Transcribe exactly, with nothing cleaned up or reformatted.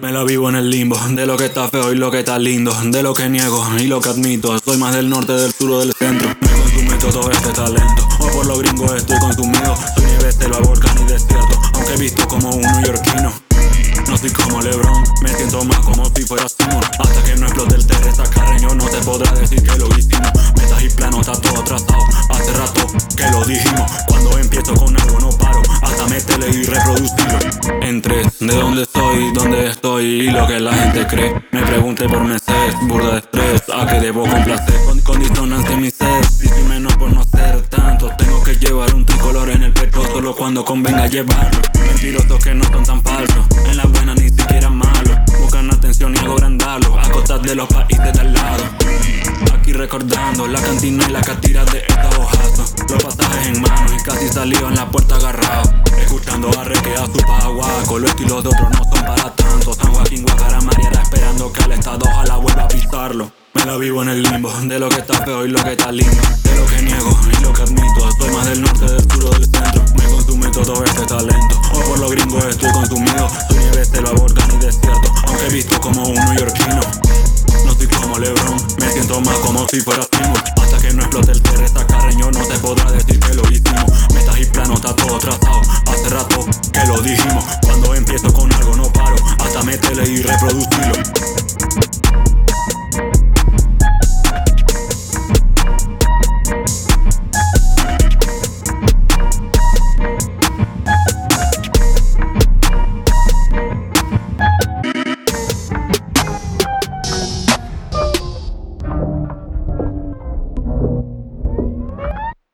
Me la vivo en el limbo, de lo que está feo y lo que está lindo, de lo que niego y lo que admito. Soy más del norte, del sur o del centro. Me consume todo este talento, o por los gringos estoy consumido. Soy nieve, selva, volcán y desierto, aunque he visto como un neoyorquino. No soy como LeBron, me siento más como si fuera Simon. Hasta que no explote el Teresa Carreño, no te podrá decir que lo hicimos. Metas y plano, está todo trazado, hace rato que lo dijimos. Cuando empiezo con algo no paro, hasta meterle y reproducirlo. En tres, de dónde soy, dónde estoy y lo que la gente cree. Me pregunté por meses, burda de estrés, a que debo complacer. Con, con disonancia en mi ser, y si menos por no ser tanto. Tengo que llevar un tricolor en el pecho solo cuando convenga llevarlo. Mentirosos que no son tan falsos, en la buena ni siquiera malos. Buscan atención y agrandarlo a costas de los países de al lado. Aquí recordando la cantina y la catira de esta hojazo. Los pasajes en mano y casi salió en la puerta agarrado. Escuchando a Reque a su paguaco. Los estilos de otros no son para tanto. San Joaquín, Guacara, Mariana esperando que al estado ojalá vuelva a pisarlo. Me la vivo en el limbo, de lo que está feo y lo que está lindo, de lo que niego y lo que admito. Soy más del norte, del sur o del centro. Me consume todo este talento, o por los gringos estoy consumido. Soy nieve, selva, volcán y desierto, aunque he visto como un neoyorquino. No soy como LeBron, me siento más como si fuera Simon. Hasta que no explote el Teresa Carreño, no te podrá decir que lo hicimos. Metas y plano, está todo trazado.